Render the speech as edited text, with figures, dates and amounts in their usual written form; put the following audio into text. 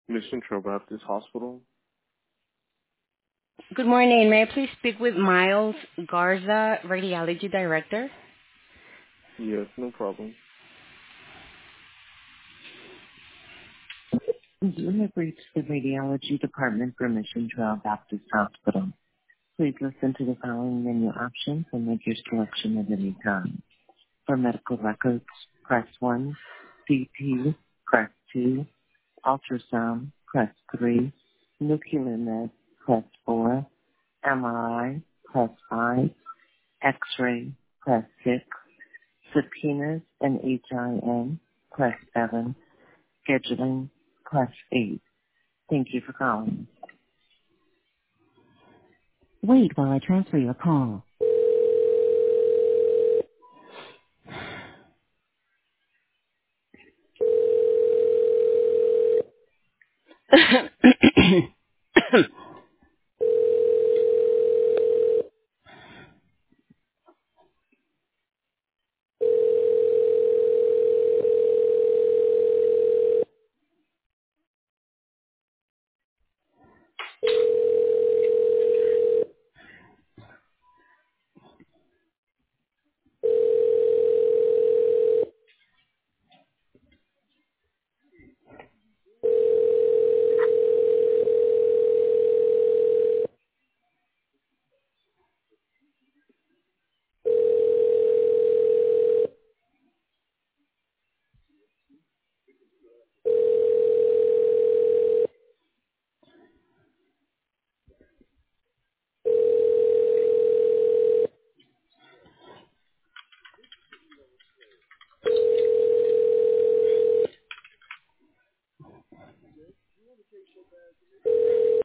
Mission Trail Baptist Hospital. Good morning. May I please speak with Miles Garza, Radiology Director? Yes, no problem. You have reached the radiology department for Mission Trail Baptist Hospital. Please listen to the following menu options and make your selection at any time. For medical records, press 1. CT, press 2. Ultrasound, press 3. Nuclear med, press 4. MRI, press 5. X-ray, press 6. Subpoenas and HIN, press 7. Scheduling, press 8. Thank you for calling. Wait while I transfer your call.